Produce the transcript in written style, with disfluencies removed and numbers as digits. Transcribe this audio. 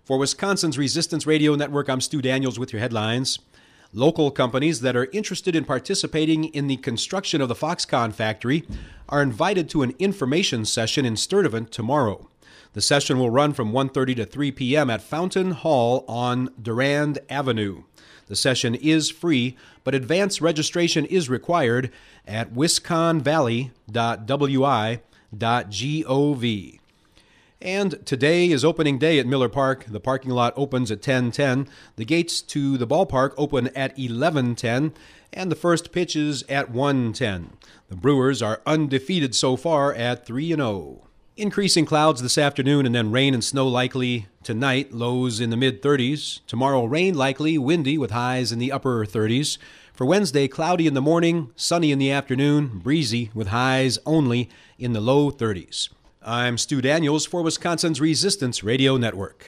For Wisconsin's Resistance Radio Network, I'm Stu Daniels with your headlines. Local companies that are interested in participating in the construction of the Foxconn factory are invited to an information session in Sturtevant tomorrow. The session will run from 1:30 to 3 p.m. at Fountain Hall on Durand Avenue. The session is free, but advance registration is required at wisconvalley.wi.gov. And today is opening day at Miller Park. The parking lot opens at 10:10. The gates to the ballpark open at 11:10, and the first pitch is at 1:10. The Brewers are undefeated so far at 3-0. Increasing clouds this afternoon and then rain and snow likely tonight, lows in the mid-30s. Tomorrow, rain likely, windy with highs in the upper 30s. For Wednesday, cloudy in the morning, sunny in the afternoon, breezy with highs only in the low 30s. I'm Stu Daniels for Wisconsin's Resistance Radio Network.